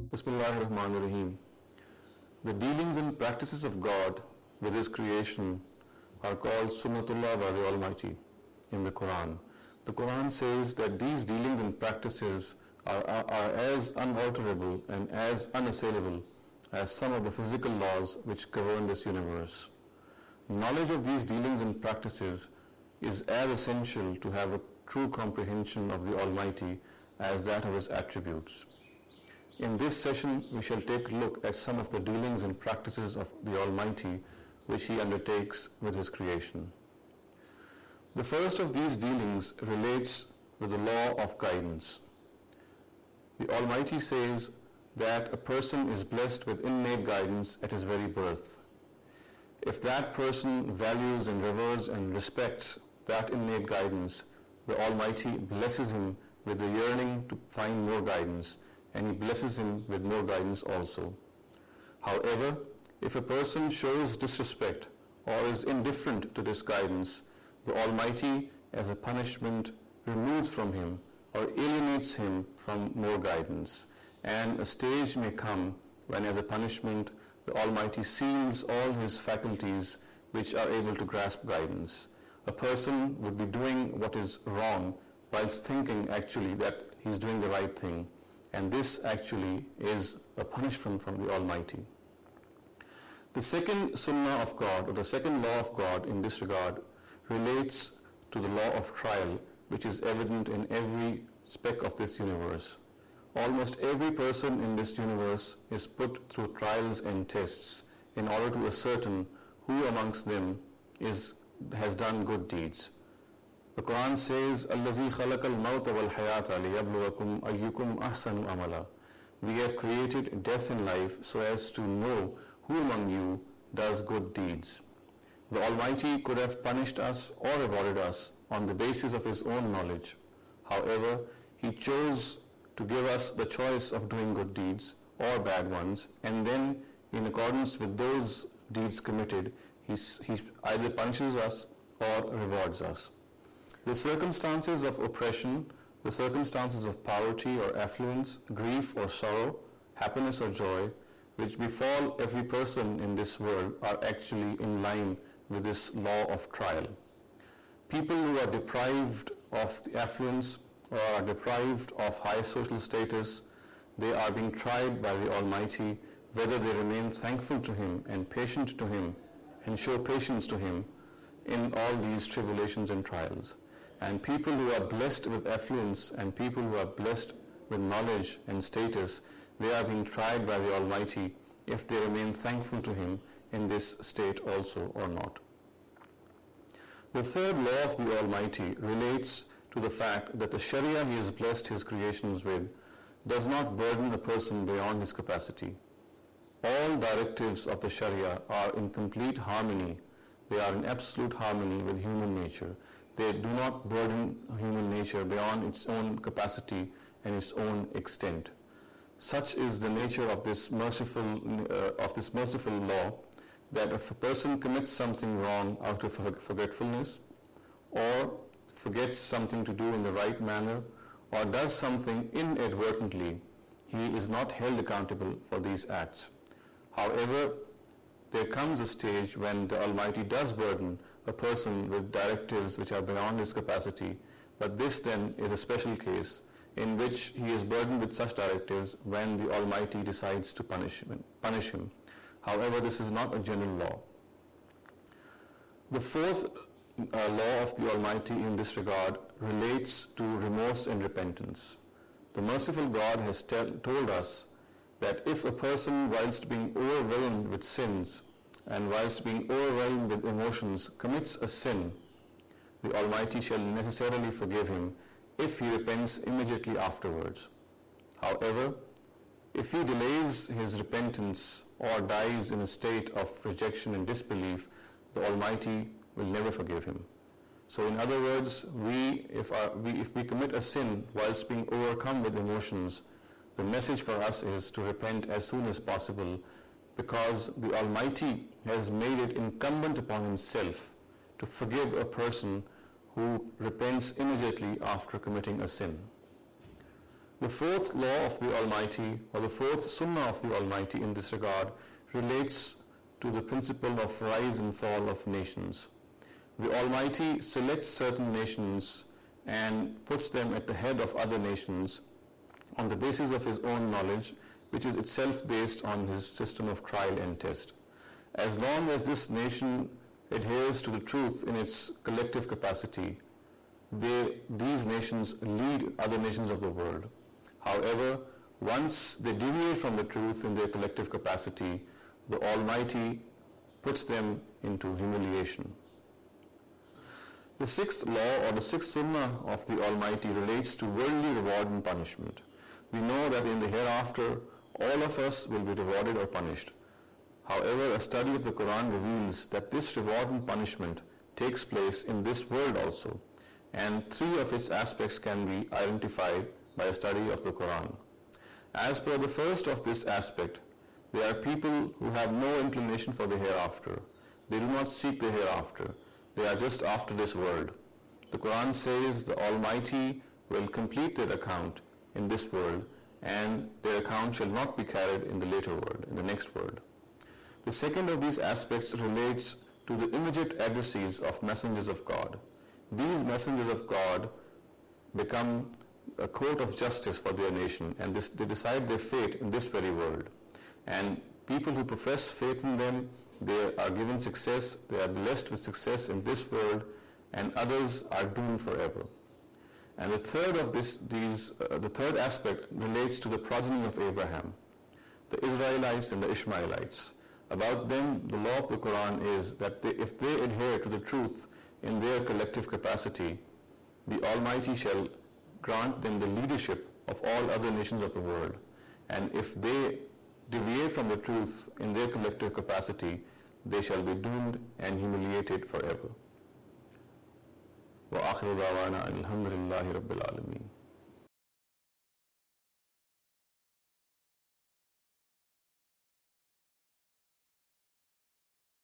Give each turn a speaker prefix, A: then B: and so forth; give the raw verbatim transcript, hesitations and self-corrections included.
A: Bismillahirrahmanirrahim. The dealings and practices of God with His creation are called Sunnatullah by the Almighty in the Quran. The Quran says that these dealings and practices are, are, are as unalterable and as unassailable as some of the physical laws which govern this universe. Knowledge of these dealings and practices is as essential to have a true comprehension of the Almighty as that of His attributes. In this session, we shall take a look at some of the dealings and practices of the Almighty which He undertakes with His creation. The first of these dealings relates with the law of guidance. The Almighty says that a person is blessed with innate guidance at his very birth. If that person values and reveres and respects that innate guidance, the Almighty blesses him with the yearning to find more guidance, and He blesses him with more guidance also. However, if a person shows disrespect or is indifferent to this guidance, the Almighty, as a punishment, removes from him or alienates him from more guidance. And a stage may come when, as a punishment, the Almighty seals all his faculties which are able to grasp guidance. A person would be doing what is wrong whilst thinking actually that he's doing the right thing. And this actually is a punishment from the Almighty. The second sunnah of God, or the second law of God in this regard, relates to the law of trial, which is evident in every speck of this universe. Almost every person in this universe is put through trials and tests in order to ascertain who amongst them is has done good deeds. The Quran says, "Allazi khalaqal mawta wal hayata liyabluwakum ayyukum ahsanu amala." We have created death and life so as to know who among you does good deeds. The Almighty could have punished us or rewarded us on the basis of His own knowledge. However, He chose to give us the choice of doing good deeds or bad ones, and then, in accordance with those deeds committed, He, he either punishes us or rewards us. The circumstances of oppression, the circumstances of poverty or affluence, grief or sorrow, happiness or joy, which befall every person in this world are actually in line with this law of trial. People who are deprived of the affluence or are deprived of high social status, they are being tried by the Almighty whether they remain thankful to Him and patient to Him and show patience to Him in all these tribulations and trials. And people who are blessed with affluence and people who are blessed with knowledge and status, they are being tried by the Almighty if they remain thankful to Him in this state also or not. The third law of the Almighty relates to the fact that the Sharia He has blessed His creations with does not burden a person beyond his capacity. All directives of the Sharia are in complete harmony. They are in absolute harmony with human nature. They do not burden human nature beyond its own capacity and its own extent. Such is the nature of this merciful uh, of this merciful law, that if a person commits something wrong out of forgetfulness, or forgets something to do in the right manner, or does something inadvertently, he is not held accountable for these acts. However, there comes a stage when the Almighty does burden a person with directives which are beyond his capacity, but this then is a special case in which he is burdened with such directives when the Almighty decides to punish him. Punish him. However, this is not a general law. The fourth uh, law of the Almighty in this regard relates to remorse and repentance. The merciful God has tell, told us that if a person, whilst being overwhelmed with sins and whilst being overwhelmed with emotions, commits a sin, the Almighty shall necessarily forgive him if he repents immediately afterwards. However, if he delays his repentance or dies in a state of rejection and disbelief, the Almighty will never forgive him. So in other words, we if, our, we, if we commit a sin whilst being overcome with emotions, the message for us is to repent as soon as possible, because the Almighty has made it incumbent upon Himself to forgive a person who repents immediately after committing a sin. The fourth law of the Almighty, or the fourth sunnah of the Almighty in this regard, relates to the principle of rise and fall of nations. The Almighty selects certain nations and puts them at the head of other nations on the basis of His own knowledge, which is itself based on His system of trial and test. As long as this nation adheres to the truth in its collective capacity, they, these nations lead other nations of the world. However, once they deviate from the truth in their collective capacity, the Almighty puts them into humiliation. The sixth law, or the sixth sunnah of the Almighty, relates to worldly reward and punishment. We know that in the hereafter, all of us will be rewarded or punished. However, a study of the Quran reveals that this reward and punishment takes place in this world also, and three of its aspects can be identified by a study of the Quran. As per the first of this aspect, there are people who have no inclination for the hereafter. They do not seek the hereafter. They are just after this world. The Quran says the Almighty will complete their account in this world, and their account shall not be carried in the later world, in the next world. The second of these aspects relates to the immediate addressees of messengers of God. These messengers of God become a court of justice for their nation, and this, they decide their fate in this very world. And people who profess faith in them, they are given success, they are blessed with success in this world, and others are doomed forever. And the third of this, these, uh, the third aspect relates to the progeny of Abraham, the Israelites and the Ishmaelites. About them, the law of the Quran is that they, if they adhere to the truth in their collective capacity, the Almighty shall grant them the leadership of all other nations of the world. And if they deviate from the truth in their collective capacity, they shall be doomed and humiliated forever. وآخر دعوانا الحمد لله رب العالمين.